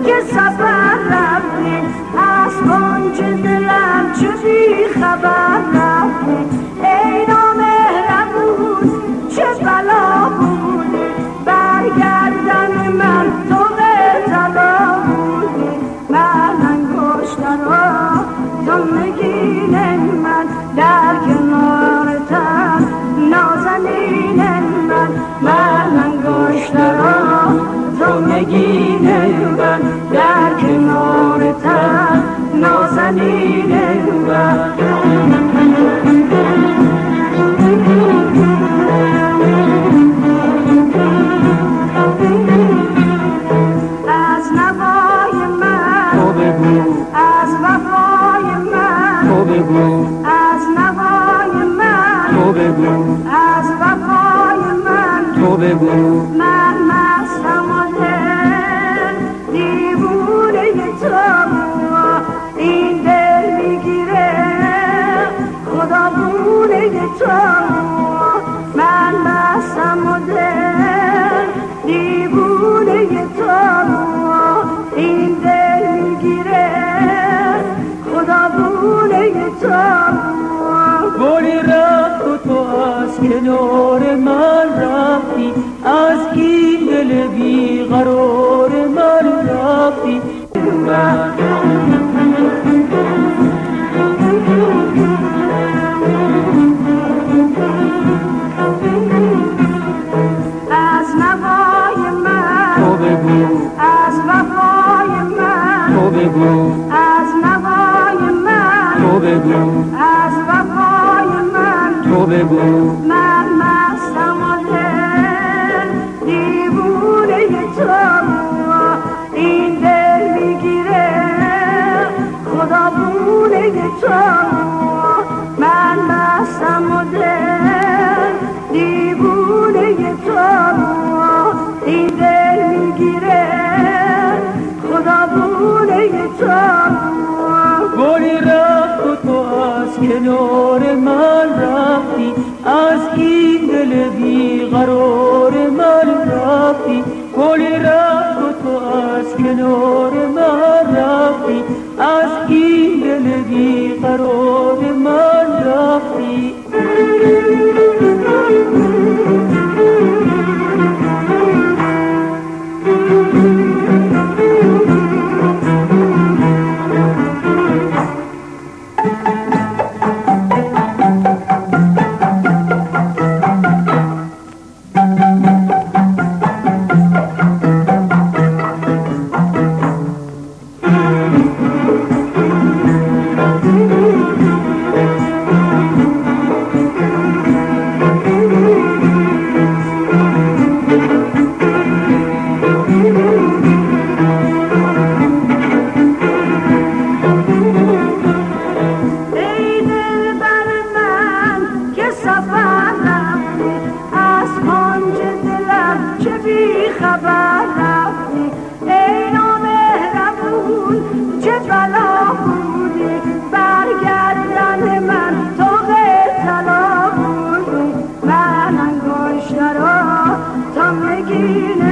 که سفر رفتی از کنج دلم چه بی خبر رفتی ای نامهربون چه بلا بودی برگردن من تو به طلا بودی من انگشتر را تو نگین من در کنار تن نازنین من انگشتر را تو نگین من در کنار تن نازنین من از نوای من تو بگو از وفای من تو بگو از نوای من تو بگو از وفای من تو بگو من مستم و دل دیوونه تو این دل میگیره خدا بونه تو من مستم و دل دیوونه تو این دل میگیره خدا بونه تو گلی رفت و تو از کنار من رفتی از این دل بیقرار من رفتی از نوای من تو بگو از وفای من تو بگو از نوای من تو بگو از وفای من تو بگو من مستم و دل دیوونه تو این دل میگیره خدا بونه تو من مستم و دل دیوونه تو این دل میگیره خدا بونه تو گلی رفت و تو از کنار من رفتی از این دل بیقرار من رفتی گلی رفت و تو از کنار من رفتی از این دل بیقرار من رفتی خبر رفتی ای نامهربون چه بلا بودی برگردن من تو به طلا بودی من انگشتر را تا نگین